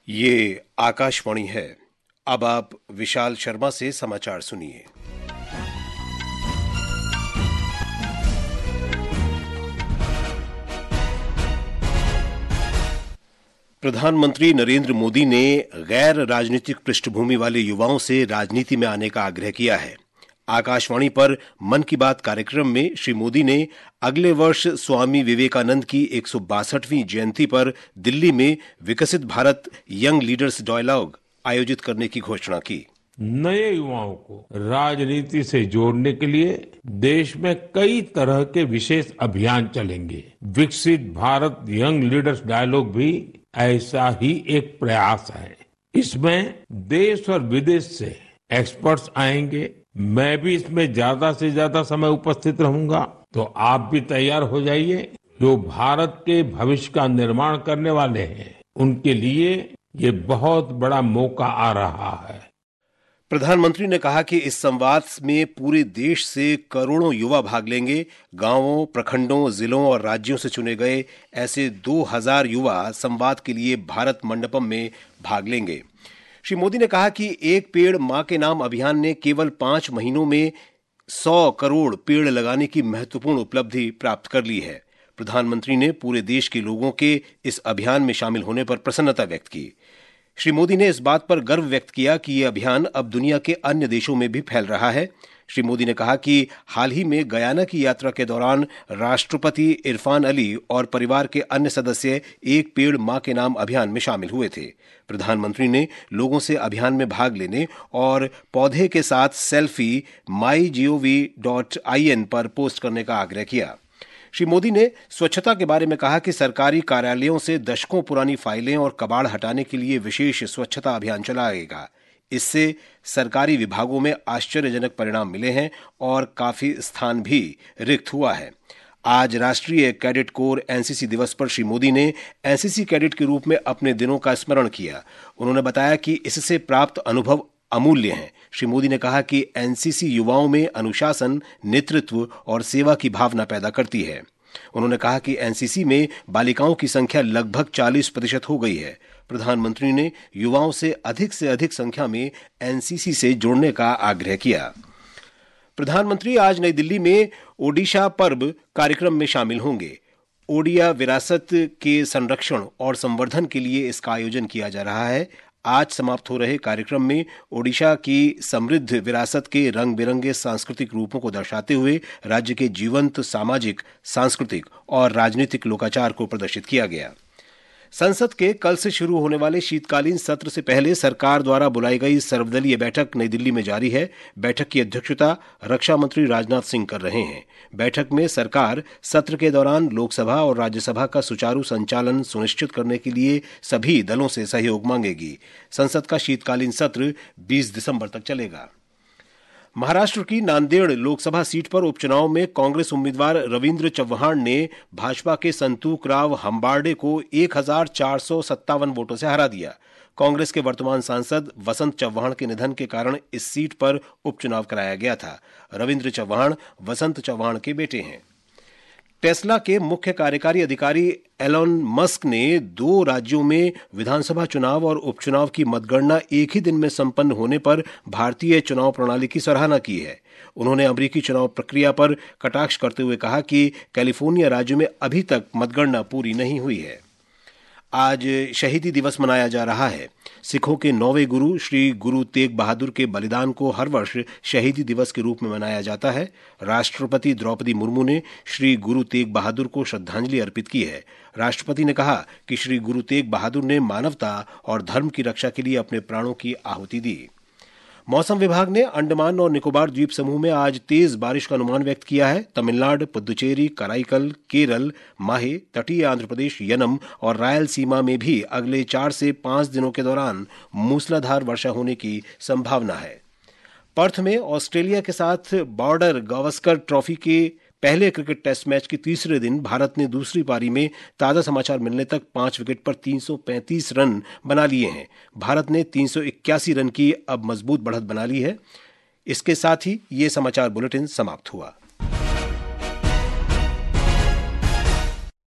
ये आकाशवाणी है। अब आप विशाल शर्मा से समाचार सुनिए। प्रधानमंत्री नरेंद्र मोदी ने गैर राजनीतिक पृष्ठभूमि वाले युवाओं से राजनीति में आने का आग्रह किया है। आकाशवाणी पर मन की बात कार्यक्रम में श्री मोदी ने अगले वर्ष स्वामी विवेकानंद की 162वीं जयंती पर दिल्ली में विकसित भारत यंग लीडर्स डायलॉग आयोजित करने की घोषणा की। नए युवाओं को राजनीति से जोड़ने के लिए देश में कई तरह के विशेष अभियान चलेंगे। विकसित भारत यंग लीडर्स डायलॉग भी ऐसा ही एक प्रयास है। इसमें देश और विदेश से एक्सपर्ट्स आएंगे। मैं भी इसमें ज्यादा से ज्यादा समय उपस्थित रहूंगा, तो आप भी तैयार हो जाइए। जो भारत के भविष्य का निर्माण करने वाले हैं, उनके लिए ये बहुत बड़ा मौका आ रहा है। प्रधानमंत्री ने कहा कि इस संवाद में पूरे देश से करोड़ों युवा भाग लेंगे। गांवों, प्रखंडों, जिलों और राज्यों से चुने गए ऐसे 2000 युवा संवाद के लिए भारत मंडपम में भाग लेंगे। श्री मोदी ने कहा कि एक पेड़ मां के नाम अभियान ने केवल 5 महीनों में 100 करोड़ पेड़ लगाने की महत्वपूर्ण उपलब्धि प्राप्त कर ली है। प्रधानमंत्री ने पूरे देश के लोगों के इस अभियान में शामिल होने पर प्रसन्नता व्यक्त की। श्री मोदी ने इस बात पर गर्व व्यक्त किया कि यह अभियान अब दुनिया के अन्य देशों में भी फैल रहा है। श्री मोदी ने कहा कि हाल ही में गयाना की यात्रा के दौरान राष्ट्रपति इरफान अली और परिवार के अन्य सदस्य एक पेड़ मां के नाम अभियान में शामिल हुए थे। प्रधानमंत्री ने लोगों से अभियान में भाग लेने और पौधे के साथ सेल्फी mygov.in पर पोस्ट करने का आग्रह किया। श्री मोदी ने स्वच्छता के बारे में कहा कि सरकारी कार्यालयों से दशकों पुरानी फाइलें और कबाड़ हटाने के लिए विशेष स्वच्छता अभियान चलाएगा। इससे सरकारी विभागों में आश्चर्यजनक परिणाम मिले हैं और काफी स्थान भी रिक्त हुआ है। आज राष्ट्रीय कैडेट कोर एनसीसी दिवस पर श्री मोदी ने एनसीसी कैडेट के रूप में अपने दिनों का स्मरण किया। उन्होंने बताया कि इससे प्राप्त अनुभव अमूल्य हैं। श्री मोदी ने कहा कि एनसीसी युवाओं में अनुशासन, नेतृत्व और सेवा की भावना पैदा करती है। उन्होंने कहा कि एनसीसी में बालिकाओं की संख्या लगभग 40% हो गई है। प्रधानमंत्री ने युवाओं से अधिक संख्या में एनसीसी से जुड़ने का आग्रह किया। प्रधानमंत्री आज नई दिल्ली में ओडिशा पर्व कार्यक्रम में शामिल होंगे। ओडिया विरासत के संरक्षण और संवर्धन के लिए इसका आयोजन किया जा रहा है। आज समाप्त हो रहे कार्यक्रम में ओडिशा की समृद्ध विरासत के रंग बिरंगे सांस्कृतिक रूपों को दर्शाते हुए राज्य के जीवंत सामाजिक, सांस्कृतिक और राजनीतिक लोकाचार को प्रदर्शित किया गया। संसद के कल से शुरू होने वाले शीतकालीन सत्र से पहले सरकार द्वारा बुलाई गई सर्वदलीय बैठक नई दिल्ली में जारी है। बैठक की अध्यक्षता रक्षा मंत्री राजनाथ सिंह कर रहे हैं। बैठक में सरकार सत्र के दौरान लोकसभा और राज्यसभा का सुचारू संचालन सुनिश्चित करने के लिए सभी दलों से सहयोग मांगेगी। संसद का शीतकालीन सत्र 20 दिसंबर तक चलेगा। महाराष्ट्र की नांदेड़ लोकसभा सीट पर उपचुनाव में कांग्रेस उम्मीदवार रविंद्र चव्हाण ने भाजपा के संतूकराव हंबार्डे को 1457 वोटों से हरा दिया। कांग्रेस के वर्तमान सांसद वसंत चव्हाण के निधन के कारण इस सीट पर उपचुनाव कराया गया था। रविंद्र चव्हाण वसंत चव्हाण के बेटे हैं। टेस्ला के मुख्य कार्यकारी अधिकारी एलोन मस्क ने 2 राज्यों में विधानसभा चुनाव और उपचुनाव की मतगणना एक ही दिन में संपन्न होने पर भारतीय चुनाव प्रणाली की सराहना की है। उन्होंने अमेरिकी चुनाव प्रक्रिया पर कटाक्ष करते हुए कहा कि कैलिफोर्निया राज्य में अभी तक मतगणना पूरी नहीं हुई है। आज शहीदी दिवस मनाया जा रहा है। सिखों के 9वें गुरु श्री गुरु तेग बहादुर के बलिदान को हर वर्ष शहीदी दिवस के रूप में मनाया जाता है। राष्ट्रपति द्रौपदी मुर्मू ने श्री गुरु तेग बहादुर को श्रद्धांजलि अर्पित की है। राष्ट्रपति ने कहा कि श्री गुरु तेग बहादुर ने मानवता और धर्म की रक्षा के लिए अपने प्राणों की आहुति दी। मौसम विभाग ने अंडमान और निकोबार द्वीप समूह में आज तेज बारिश का अनुमान व्यक्त किया है। तमिलनाडु, पुदुचेरी, कराईकल, केरल, माहे, तटीय आंध्र प्रदेश, यनम और रायलसीमा में भी अगले 4 से 5 दिनों के दौरान मूसलाधार वर्षा होने की संभावना है। पर्थ में ऑस्ट्रेलिया के साथ बॉर्डर गावस्कर ट्रॉफी के पहले क्रिकेट टेस्ट मैच के तीसरे दिन भारत ने दूसरी पारी में ताजा समाचार मिलने तक 5 विकेट पर 335 रन बना लिए हैं। भारत ने 381 रन की अब मजबूत बढ़त बना ली है। इसके साथ ही ये समाचार बुलेटिन समाप्त हुआ।